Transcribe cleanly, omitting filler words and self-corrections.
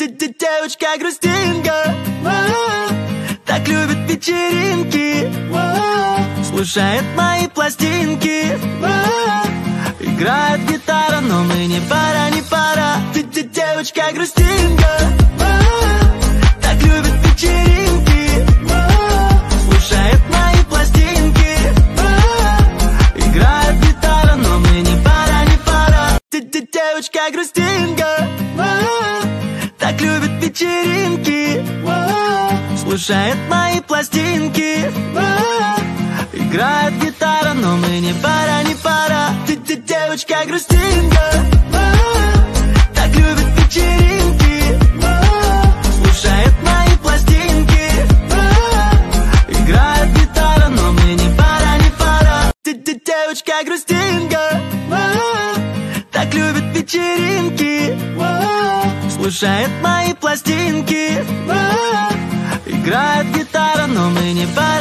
Девочка грустинка, так любит вечеринки, слушает мои пластинки, играет гитара, но мы не пара, не пара. Девочка грустинка, так любит вечеринки, слушает мои пластинки, играет гитара, но мы не пара, не пара. Девочка грустинка, так любит вечеринки, слушает мои пластинки, играет гитара, но мы не пара, не пара. Девочка грустинка, так любит вечеринки, слушает мои пластинки, играет гитара, но мы не пара, не пара. Девочка грустинка, так любит вечеринки, слушает мои пластинки, играет гитара, но мы не пара.